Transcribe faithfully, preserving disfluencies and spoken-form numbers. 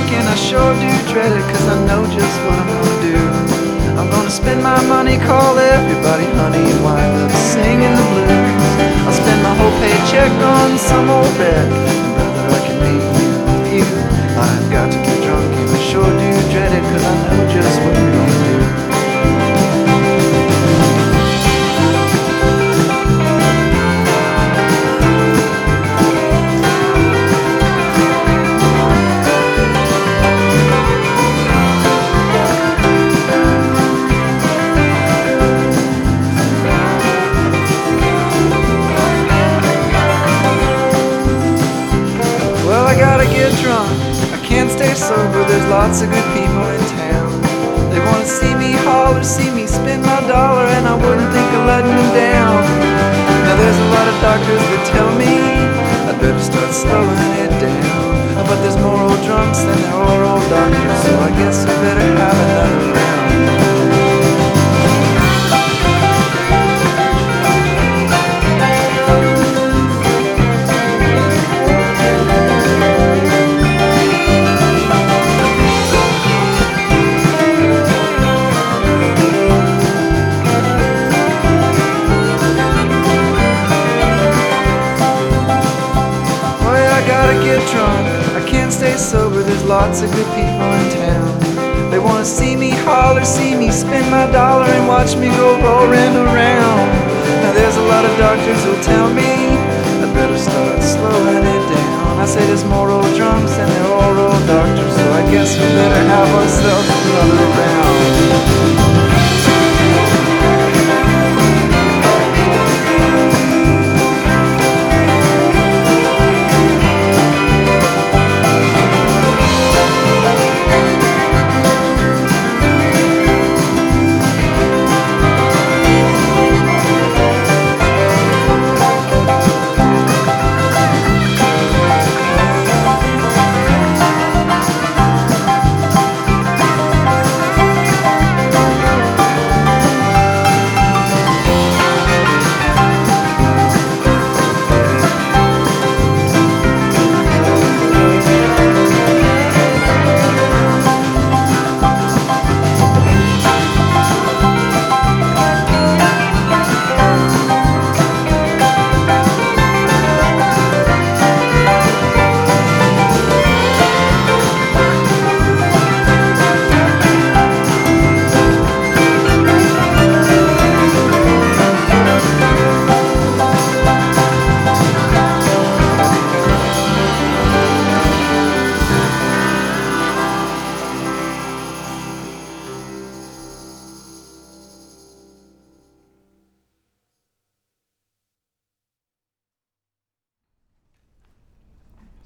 and I sure do dread it, cause I know just what I'm gonna do. I'm gonna spend my money, call everybody honey, and wind up singing the blues. I'll spend my whole paycheck on some old bet, and brother, I can meet you. I've got to get drunk and I sure do dread it, cause I know just what I'm gonna do. I gotta get drunk, I can't stay sober, there's lots of good people in town. They wanna see me holler, see me spend my dollar, and I wouldn't think of letting them down. Now there's a lot of doctors that tell me I'd better start slowing it down. But there's more old drunks than there are old doctors, so I guess I better have another round. Drunk, I can't stay sober, there's lots of good people in town. They wanna see me holler, see me spend my dollar, and watch me go roaring around. Now there's a lot of doctors who'll tell me I better start slowing it down. I say there's more old drunks than there are old doctors, so I guess we better have ourselves another round.